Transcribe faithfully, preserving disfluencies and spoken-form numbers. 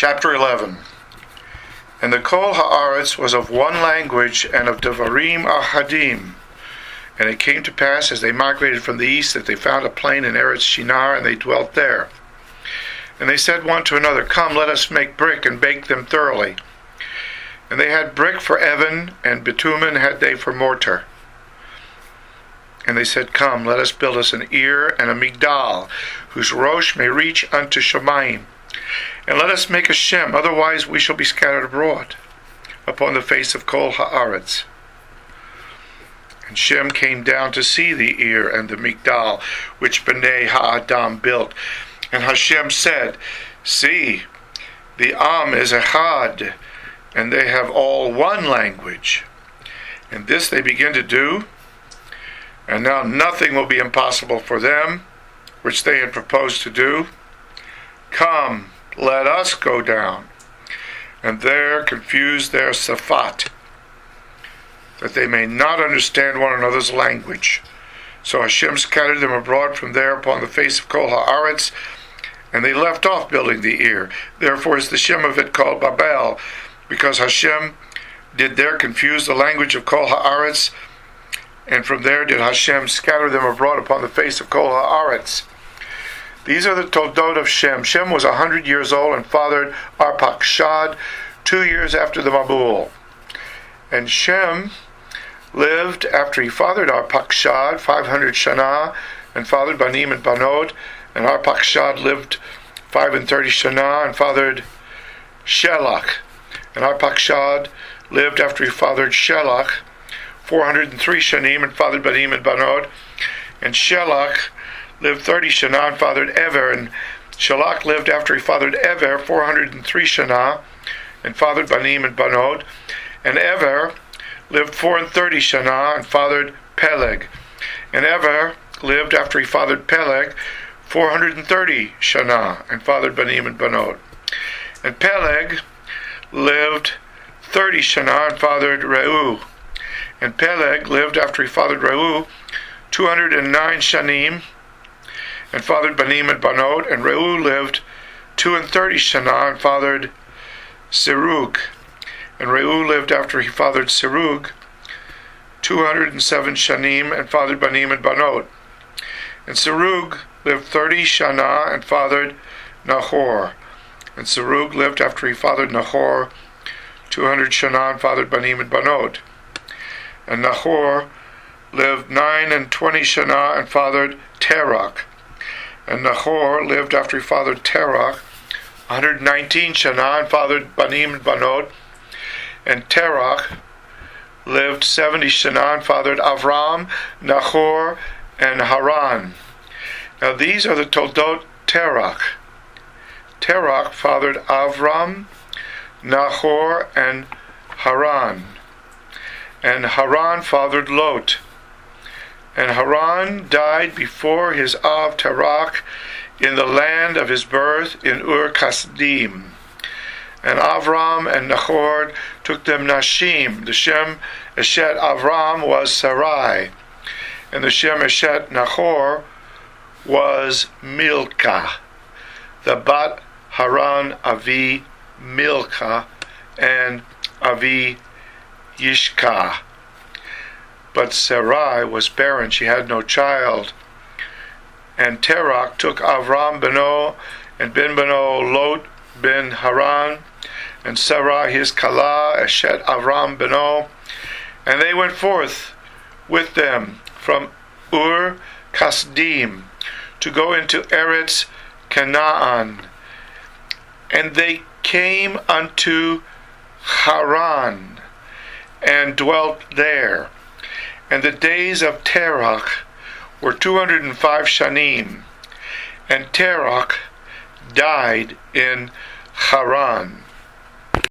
Chapter eleven. And the Kol Haaretz was of one language and of Devarim Ahadim. And it came to pass, as they migrated from the east, that they found a plain in Eretz Shinar, and they dwelt there. And they said one to another, Come, let us make brick, and bake them thoroughly. And they had brick for Evan, and bitumen had they for mortar. And they said, Come, let us build us an ear and a migdal, whose rosh may reach unto Shamayim. And let us make a Shem, otherwise we shall be scattered abroad upon the face of Kol Haaretz. And Shem came down to see the ear and the migdal, which Bnei Ha'adam built. And Hashem said, See, the Am is Echad, and they have all one language. And this they begin to do, and now nothing will be impossible for them, which they had proposed to do. Come, let us go down, and there confuse their safat, that they may not understand one another's language. So Hashem scattered them abroad from there upon the face of Kol Haaretz, and they left off building the ear. Therefore is the Shem of it called Babel, because Hashem did there confuse the language of Kol Haaretz, and from there did Hashem scatter them abroad upon the face of Kol Haaretz. These are the Toldot of Shem. Shem was a hundred years old and fathered Arpachshad two years after the Mabul. And Shem lived after he fathered Arpachshad five hundred shana, and fathered Banim and Banot. And Arpachshad lived five and thirty shana, and fathered Shelach. And Arpachshad lived after he fathered Shelach four hundred and three shanim, and fathered Banim and Banot. And Shelach lived thirty shana and fathered Ever, and Shelach lived after he fathered Ever four hundred and three shana and fathered Banim and Banot. And Ever lived four and thirty shana and fathered Peleg. And Ever lived after he fathered Peleg four hundred and thirty shana and fathered Banim and Banot. And Peleg lived thirty shana and fathered Reu. And Peleg lived after he fathered Reu two hundred and nine shanim and fathered Banim and Banot. And Reu lived two and thirty shana and fathered Serug. And Reu lived after he fathered Serug two hundred and seven shanim and fathered Banim and Banot. And Serug lived thirty shana and fathered Nahor. And Serug lived after he fathered Nahor two hundred shana and fathered Banim and Banot. And Nahor lived nine and twenty shana and fathered Terach. And Nahor lived after he fathered Terach one hundred nineteen shana and fathered Banim and Banot. And Terach lived seventy shana and fathered Avram, Nahor, and Haran. Now these are the Toldot Terach. Terach fathered Avram, Nahor, and Haran. And Haran fathered Lot. And Haran died before his Av Terach in the land of his birth in Ur Kasdim. And Avram and Nahor took them Nashim. The Shem Eshet Avram was Sarai, and the Shem Eshet Nahor was Milcah. The Bat Haran Avi Milcah and Avi Yishka. But Sarai was barren, she had no child. And Terach took Avram beno and Ben beno Lot ben Haran, and Sarai his Kala, Eshet Avram beno, and they went forth with them from Ur Kasdim to go into Eretz Canaan. And they came unto Haran and dwelt there. And the days of Terach were two hundred and five shanim, and Terach died in Haran.